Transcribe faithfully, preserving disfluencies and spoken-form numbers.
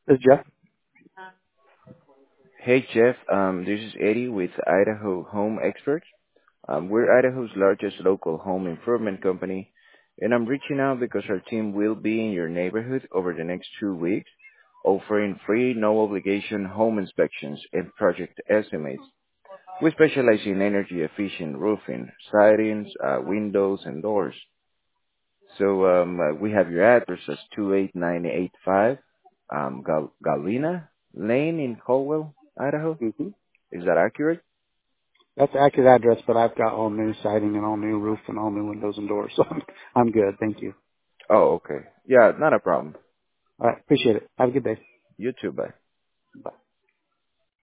This is Jeff. Hey Jeff, um, this is Eddie with Idaho Home Experts. Um, we're Idaho's largest local home improvement company, and I'm reaching out because our team will be in your neighborhood over the next two weeks, offering free, no obligation home inspections and project estimates. We specialize in energy efficient roofing, sidings, uh, windows, and doors. So um, uh, we have your address as two eight nine eight five um, Gal- Galena Lane in Caldwell, Idaho. Mm-hmm. Is that accurate? That's the accurate address, but I've got all new siding and all new roof and all new windows and doors, so I'm, I'm good. Thank you. Oh, okay. Yeah, not a problem. All right. Appreciate it. Have a good day. You too, bye.